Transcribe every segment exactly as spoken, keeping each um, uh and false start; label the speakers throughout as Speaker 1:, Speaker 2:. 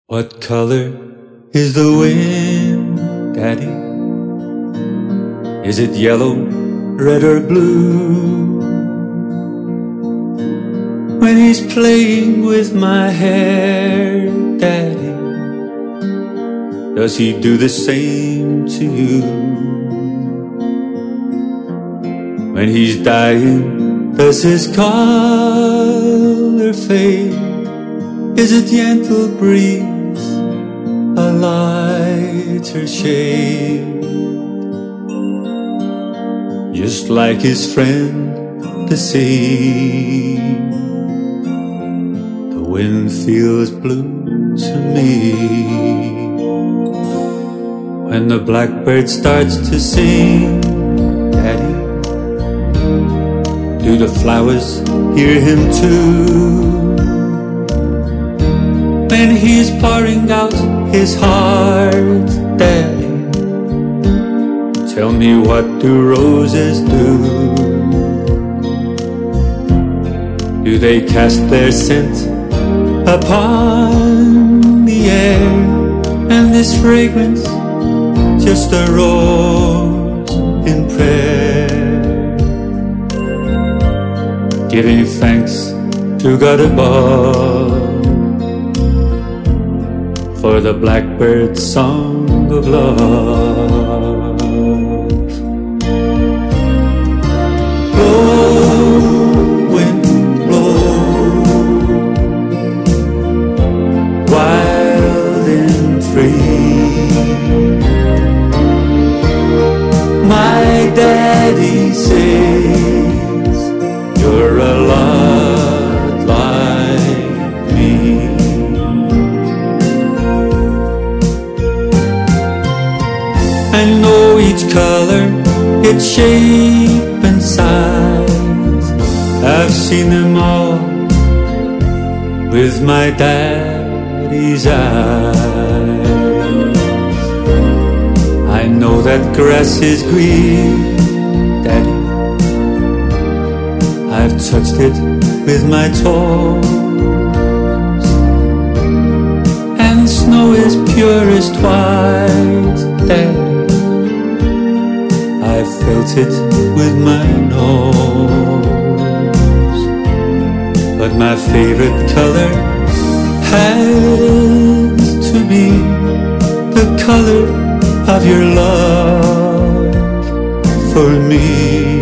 Speaker 1: What color is the wind, Daddy? Is it yellow, red or blue? When he's playing with my hair, Daddy, does he do the same to you? When he's dying, does his color fade? Is it gentle breeze, a lighter shade? Just like his friend, the sea, the wind feels blue to me. When the blackbird starts to sing, Daddy, do the flowers hear him too? When he's pouring out his heart, Daddy, tell me, what do roses do? Do they cast their scent upon the air? And this fragrance, just a rose in prayer, giving thanks to God above for the blackbird's song of love. Blow, wind, blow, wild and free. My daddy says you're a lot like me. I know each color, its shape and size. I've seen them all with my daddy's eyes. I know that grass is green, Daddy, I've touched it with my toes. And snow is purest white, Daddy, I felt it with my nose. But my favorite color has to be the color of your love for me.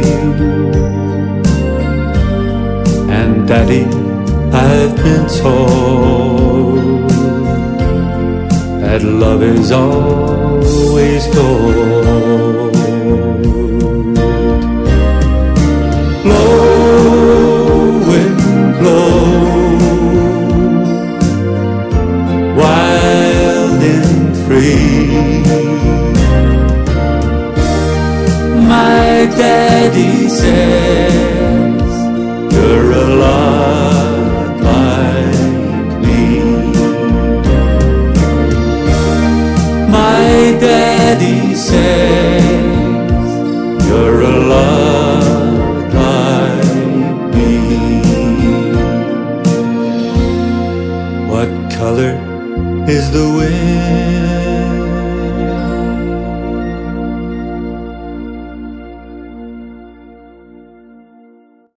Speaker 1: And Daddy, I've been told that love is always gold. Blow, wind, blow, wild and free. My daddy says you're a lot like me. My daddy says you're a lot like me. What color is the wind?